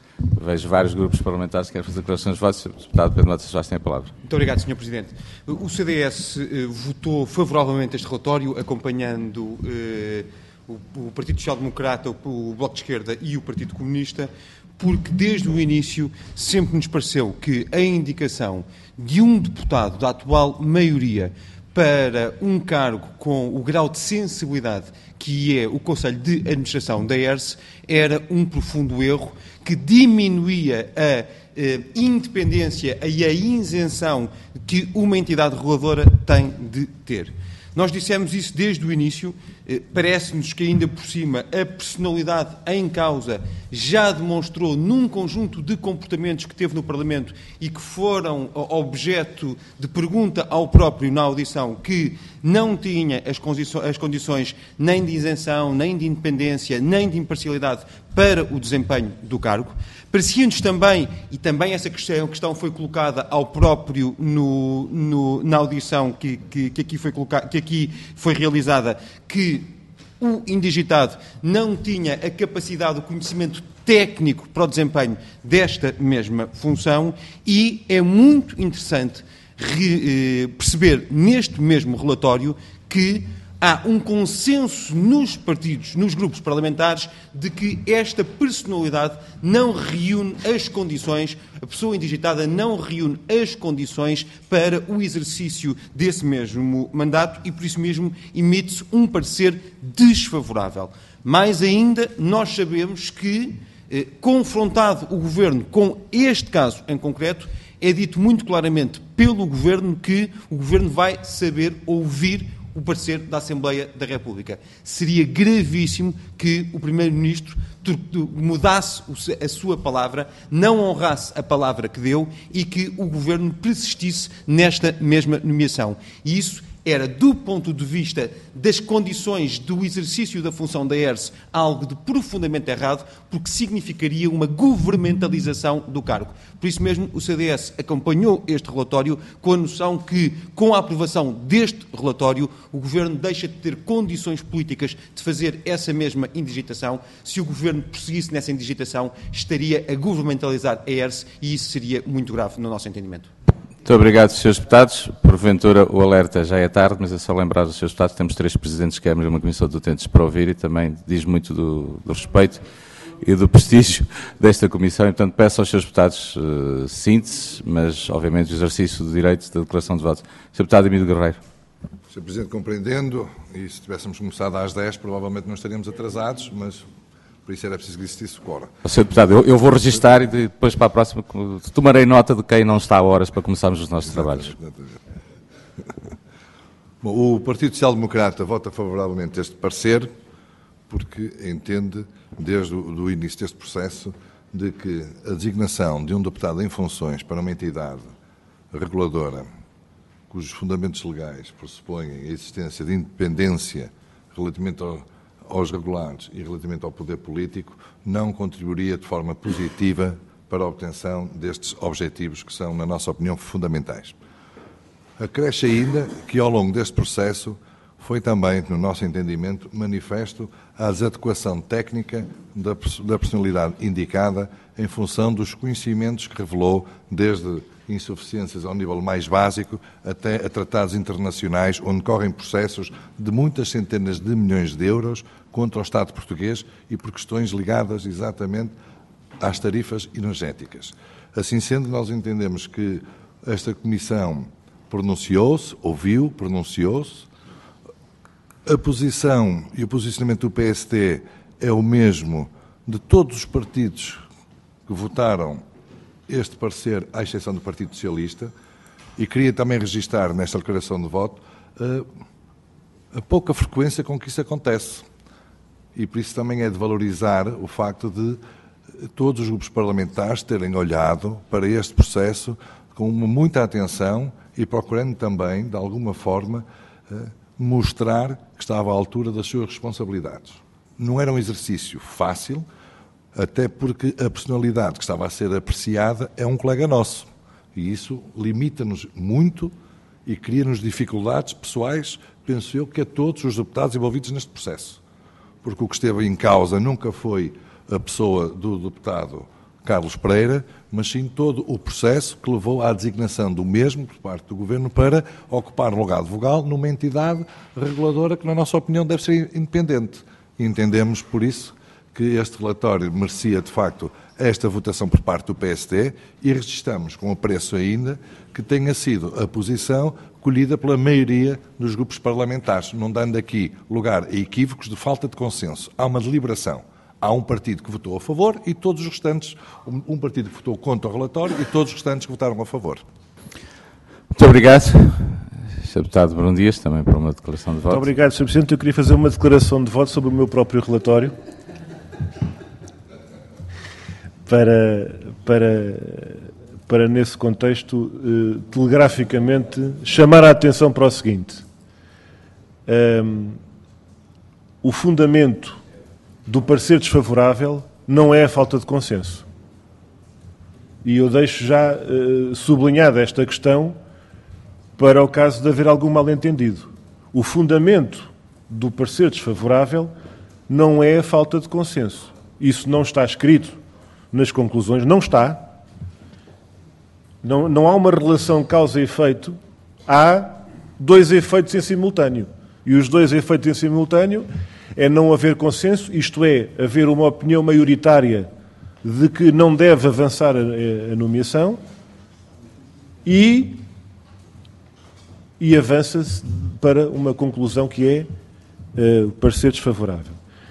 vejo vários grupos parlamentares que querem fazer declarações de votos. O deputado Pedro Mota Soares tem a palavra. Muito obrigado, senhor Presidente. O C D S eh, votou favoravelmente este relatório, acompanhando eh, o, o Partido Social Democrata, o, o Bloco de Esquerda e o Partido Comunista, porque desde o início sempre nos pareceu que a indicação de um deputado da atual maioria para um cargo com o grau de sensibilidade que é o Conselho de Administração da E R S era um profundo erro que diminuía a eh, independência e a isenção que uma entidade reguladora tem de ter. Nós dissemos isso desde o início, eh, parece-nos que ainda por cima a personalidade em causa já demonstrou num conjunto de comportamentos que teve no Parlamento e que foram objeto de pergunta ao próprio na audição que não tinha as condições, as condições nem de isenção, nem de independência, nem de imparcialidade para o desempenho do cargo. Parecia-nos também, e também essa questão, questão foi colocada ao próprio no, no, na audição que, que, que, aqui foi colocada, que aqui foi realizada, que o indigitado não tinha a capacidade, o conhecimento técnico para o desempenho desta mesma função e é muito interessante re, eh, perceber neste mesmo relatório que há um consenso nos partidos, nos grupos parlamentares, de que esta personalidade não reúne as condições, a pessoa indigitada não reúne as condições para o exercício desse mesmo mandato e, por isso mesmo, emite-se um parecer desfavorável. Mais ainda, nós sabemos que, eh, confrontado o Governo com este caso em concreto, é dito muito claramente pelo Governo que o Governo vai saber ouvir o parecer da Assembleia da República. Seria gravíssimo que o Primeiro-Ministro mudasse a sua palavra, não honrasse a palavra que deu e que o Governo persistisse nesta mesma nomeação. E isso era, do ponto de vista das condições do exercício da função da E R S, algo de profundamente errado, porque significaria uma governamentalização do cargo. Por isso mesmo, o C D S acompanhou este relatório com a noção que, com a aprovação deste relatório, o Governo deixa de ter condições políticas de fazer essa mesma indigitação. Se o Governo prosseguisse nessa indigitação, estaria a governamentalizar a E R S e isso seria muito grave no nosso entendimento. Muito obrigado, senhores deputados. Porventura, o alerta já é tarde, mas é só lembrar os senhores deputados que temos três presidentes de Câmara e uma comissão de utentes para ouvir e também diz muito do, do respeito e do prestígio desta comissão. E, portanto, peço aos senhores deputados uh, síntese, mas, obviamente, o exercício do direito da declaração de voto. senhor Deputado Emílio Guerreiro. senhor Presidente, compreendendo, e se tivéssemos começado às dez, provavelmente não estaríamos atrasados, mas por isso era preciso que existisse fora. senhor Deputado, eu, eu vou registar e depois para a próxima tomarei nota de quem não está a horas para começarmos os nossos Exatamente, trabalhos. Exatamente. Bom, o Partido Social Democrata vota favoravelmente este parecer porque entende, desde o do início deste processo, de que a designação de um deputado em funções para uma entidade reguladora cujos fundamentos legais pressupõem a existência de independência relativamente ao aos regulados e relativamente ao poder político, não contribuiria de forma positiva para a obtenção destes objetivos que são, na nossa opinião, fundamentais. Acresce ainda que, ao longo deste processo, foi também, no nosso entendimento, manifesto a desadequação técnica da personalidade indicada em função dos conhecimentos que revelou, desde insuficiências ao nível mais básico até a tratados internacionais onde correm processos de muitas centenas de milhões de euros contra o Estado português e por questões ligadas exatamente às tarifas energéticas. Assim sendo, nós entendemos que esta Comissão pronunciou-se, ouviu, pronunciou-se. A posição e o posicionamento do P S D é o mesmo de todos os partidos que votaram este parecer, à exceção do Partido Socialista, e queria também registrar nesta declaração de voto a, a pouca frequência com que isso acontece. E por isso também é de valorizar o facto de todos os grupos parlamentares terem olhado para este processo com muita atenção e procurando também, de alguma forma, mostrar que estava à altura das suas responsabilidades. Não era um exercício fácil, até porque a personalidade que estava a ser apreciada é um colega nosso. E isso limita-nos muito e cria-nos dificuldades pessoais, penso eu, que a todos os deputados envolvidos neste processo. Porque o que esteve em causa nunca foi a pessoa do deputado Carlos Pereira, mas sim todo o processo que levou à designação do mesmo por parte do Governo para ocupar o lugar de vogal numa entidade reguladora que, na nossa opinião, deve ser independente. E entendemos, por isso, que este relatório merecia, de facto, esta votação por parte do P S D e registramos com apreço ainda que tenha sido a posição colhida pela maioria dos grupos parlamentares, não dando aqui lugar a equívocos de falta de consenso. Há uma deliberação. Há um partido que votou a favor e todos os restantes, um partido que votou contra o relatório e todos os restantes que votaram a favor. Muito obrigado, senhor Deputado Bruno Dias, também para uma declaração de voto. Muito obrigado, senhor Presidente. Eu queria fazer uma declaração de voto sobre o meu próprio relatório. Para, para, para nesse contexto, eh, telegraficamente, chamar a atenção para o seguinte. Um, o fundamento do parecer desfavorável não é a falta de consenso. E eu deixo já uh, sublinhada esta questão para o caso de haver algum mal-entendido. O fundamento do parecer desfavorável não é a falta de consenso. Isso não está escrito nas conclusões, não está. Não, não há uma relação causa e efeito, há dois efeitos em simultâneo. E os dois efeitos em simultâneo é não haver consenso, isto é, haver uma opinião maioritária de que não deve avançar a, a nomeação e, e avança-se para uma conclusão que é uh, parecer desfavorável.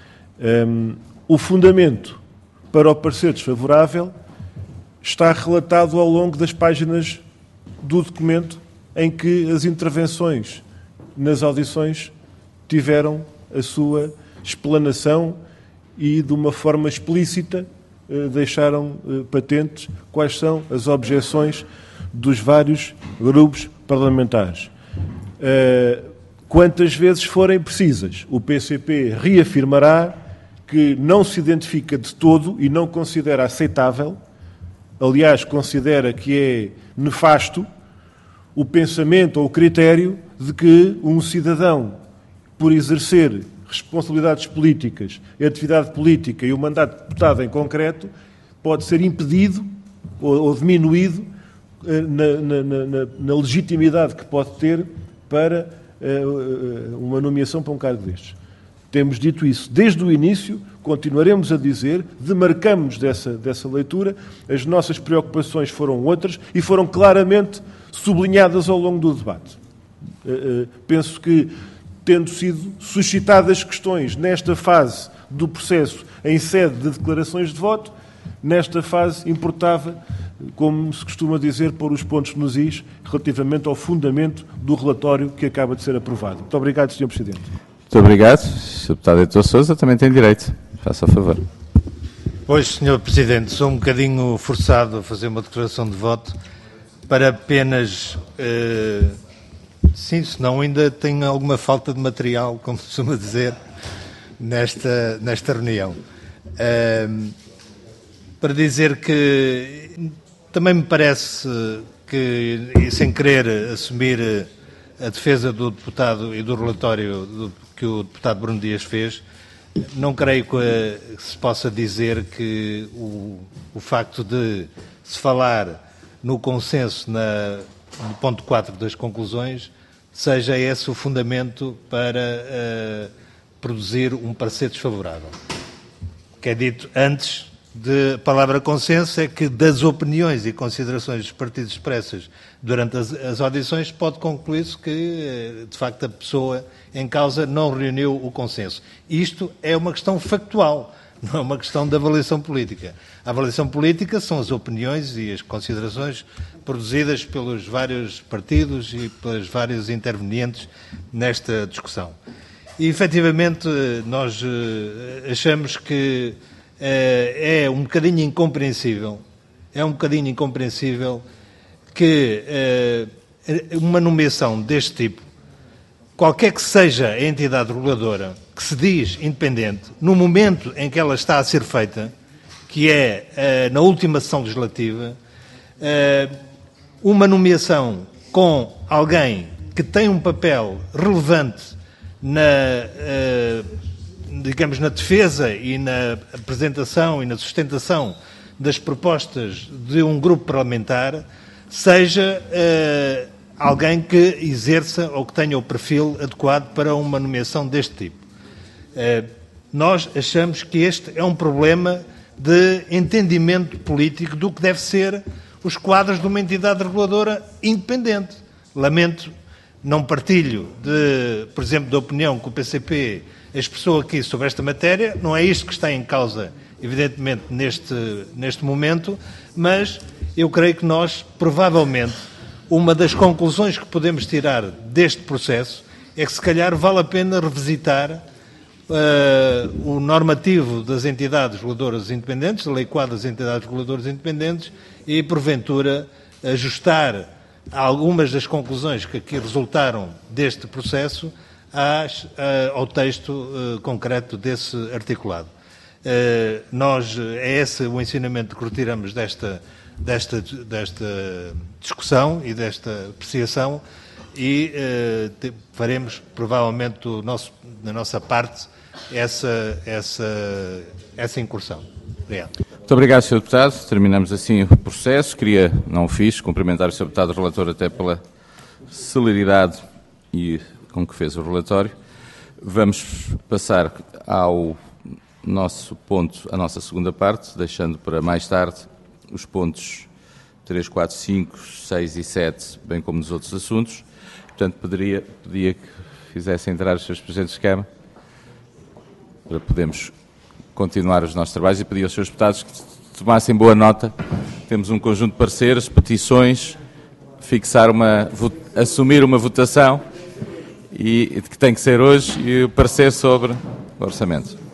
Um, o fundamento para o parecer desfavorável está relatado ao longo das páginas do documento em que as intervenções nas audições tiveram a sua explanação e, de uma forma explícita, eh, deixaram eh, patentes quais são as objeções dos vários grupos parlamentares. Eh, quantas vezes forem precisas, o P C P reafirmará que não se identifica de todo e não considera aceitável, aliás, considera que é nefasto, o pensamento ou o critério de que um cidadão, por exercer responsabilidades políticas, a atividade política e o mandato de deputado em concreto, pode ser impedido ou, ou diminuído eh, na, na, na, na legitimidade que pode ter para eh, uma nomeação para um cargo destes. Temos dito isso desde o início, continuaremos a dizer, demarcamos dessa, dessa leitura, as nossas preocupações foram outras e foram claramente sublinhadas ao longo do debate. Uh, uh, penso que, tendo sido suscitadas questões nesta fase do processo em sede de declarações de voto, nesta fase importava, como se costuma dizer, pôr os pontos nos is relativamente ao fundamento do relatório que acaba de ser aprovado. Muito obrigado, senhor Presidente. Muito obrigado. O senhor Deputado Heitor Sousa também tem direito. Faça a favor. Pois, senhor Presidente, sou um bocadinho forçado a fazer uma declaração de voto para apenas... Eh, sim, senão ainda tenho alguma falta de material, como se costuma dizer, nesta, nesta reunião. Eh, para dizer que também me parece que, e sem querer assumir a defesa do deputado e do relatório do, que o deputado Bruno Dias fez, não creio que, uh, se possa dizer que o, o facto de se falar no consenso na, no ponto quatro das conclusões seja esse o fundamento para uh, produzir um parecer desfavorável. O que é dito antes de palavra consenso é que das opiniões e considerações dos partidos expressas durante as, as audições pode concluir-se que, de facto, a pessoa em causa não reuniu o consenso. Isto é uma questão factual, não é uma questão de avaliação política. A avaliação política são as opiniões e as considerações produzidas pelos vários partidos e pelos vários intervenientes nesta discussão. E, efetivamente, nós achamos que é um bocadinho incompreensível, é um bocadinho incompreensível que uma nomeação deste tipo, qualquer que seja a entidade reguladora que se diz independente, no momento em que ela está a ser feita, que é na última sessão legislativa, uma nomeação com alguém que tem um papel relevante na, digamos, na defesa e na apresentação e na sustentação das propostas de um grupo parlamentar seja uh, alguém que exerça ou que tenha o perfil adequado para uma nomeação deste tipo. Uh, nós achamos que este é um problema de entendimento político do que deve ser os quadros de uma entidade reguladora independente. Lamento, não partilho, de, por exemplo, da opinião que o P C P expressou aqui sobre esta matéria. Não é isto que está em causa, evidentemente, neste, neste momento, mas eu creio que nós, provavelmente, uma das conclusões que podemos tirar deste processo é que, se calhar, vale a pena revisitar uh, o normativo das entidades reguladoras independentes, a Lei quadro das entidades reguladoras independentes, e, porventura, ajustar algumas das conclusões que aqui resultaram deste processo às, uh, ao texto uh, concreto desse articulado. Uh, nós, é esse o ensinamento que retiramos desta, desta, desta discussão e desta apreciação e uh, te, faremos, provavelmente, do nosso, da nossa parte, essa, essa, essa incursão. Obrigado. Muito obrigado, senhor Deputado. Terminamos assim o processo. Queria, não o fiz, cumprimentar o senhor Deputado Relator até pela celeridade e com que fez o relatório. Vamos passar ao nosso ponto, a nossa segunda parte, deixando para mais tarde os pontos três, quatro, cinco, seis e sete, bem como nos outros assuntos. Portanto, poderia, pedia que fizessem entrar os seus presidentes de Câmara para podermos continuar os nossos trabalhos e pedir aos seus deputados que tomassem boa nota. Temos um conjunto de pareceres, petições, fixar uma, assumir uma votação e que tem que ser hoje e o parecer sobre o orçamento.